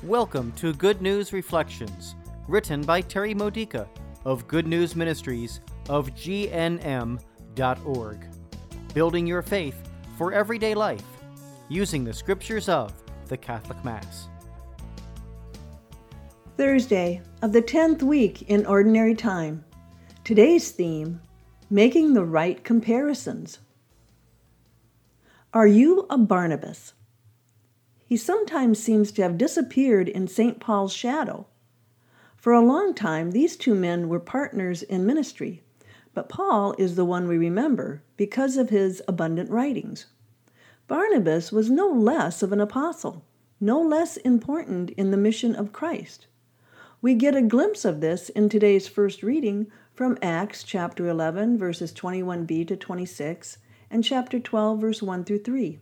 Welcome to Good News Reflections, written by Terry Modica of Good News Ministries of GNM.org. Building your faith for everyday life, using the scriptures of the Catholic Mass. Thursday of the 10th week in Ordinary Time. Today's theme, making the right comparisons. Are you a Barnabas? He sometimes seems to have disappeared in St. Paul's shadow. For a long time, these two men were partners in ministry, but Paul is the one we remember because of his abundant writings. Barnabas was no less of an apostle, no less important in the mission of Christ. We get a glimpse of this in today's first reading from Acts chapter 11, verses 21b to 26, and chapter 12, verse 1 through 3.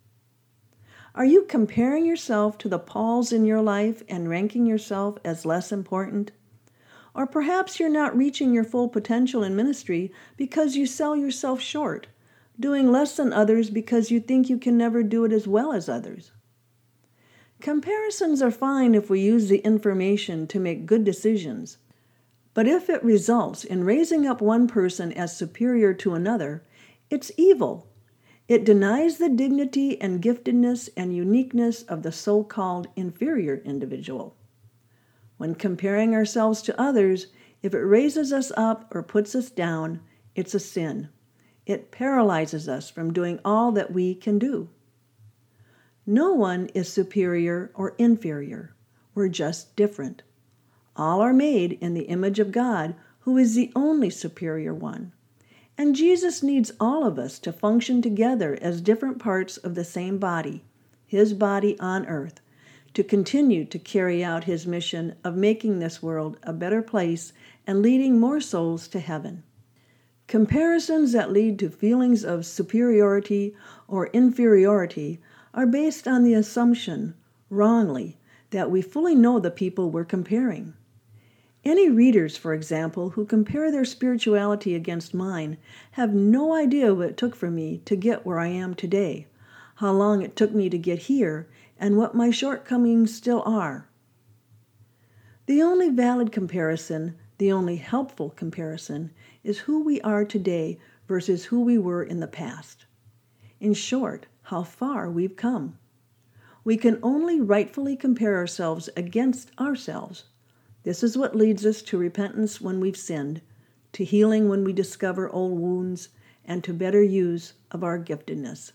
Are you comparing yourself to the Pauls in your life and ranking yourself as less important? Or perhaps you're not reaching your full potential in ministry because you sell yourself short, doing less than others because you think you can never do it as well as others. Comparisons are fine if we use the information to make good decisions. But if it results in raising up one person as superior to another, it's evil. It denies the dignity and giftedness and uniqueness of the so-called inferior individual. When comparing ourselves to others, if it raises us up or puts us down, it's a sin. It paralyzes us from doing all that we can do. No one is superior or inferior. We're just different. All are made in the image of God, who is the only superior one. And Jesus needs all of us to function together as different parts of the same body, his body on earth, to continue to carry out his mission of making this world a better place and leading more souls to heaven. Comparisons that lead to feelings of superiority or inferiority are based on the assumption, wrongly, that we fully know the people we're comparing. Any readers, for example, who compare their spirituality against mine have no idea what it took for me to get where I am today, how long it took me to get here, and what my shortcomings still are. The only valid comparison, the only helpful comparison, is who we are today versus who we were in the past. In short, how far we've come. We can only rightfully compare ourselves against ourselves. This is what leads us to repentance when we've sinned, to healing when we discover old wounds, and to better use of our giftedness.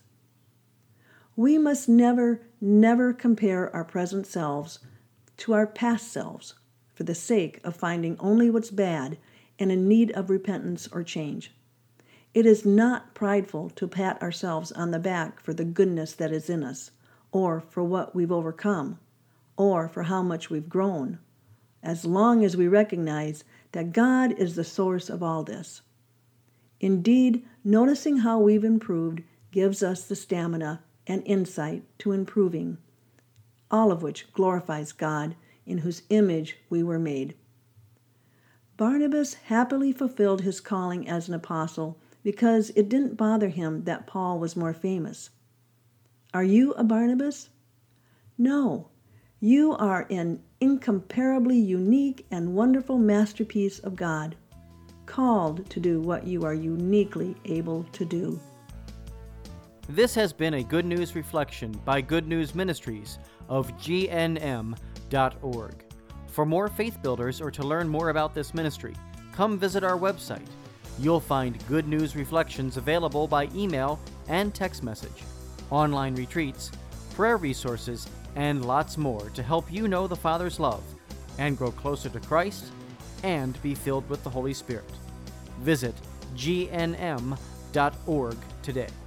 We must never compare our present selves to our past selves for the sake of finding only what's bad and in need of repentance or change. It is not prideful to pat ourselves on the back for the goodness that is in us, or for what we've overcome, or for how much we've grown, as long as we recognize that God is the source of all this. Indeed, noticing how we've improved gives us the stamina and insight to improving, all of which glorifies God, in whose image we were made. Barnabas happily fulfilled his calling as an apostle because it didn't bother him that Paul was more famous. Are you a Barnabas? No. You are an incomparably unique and wonderful masterpiece of God, called to do what you are uniquely able to do. This has been a Good News Reflection by Good News Ministries of GNM.org. For more faith builders or to learn more about this ministry, come visit our website. You'll find Good News Reflections available by email and text message, online retreats, prayer resources, and lots more to help you know the Father's love and grow closer to Christ and be filled with the Holy Spirit. Visit gnm.org today.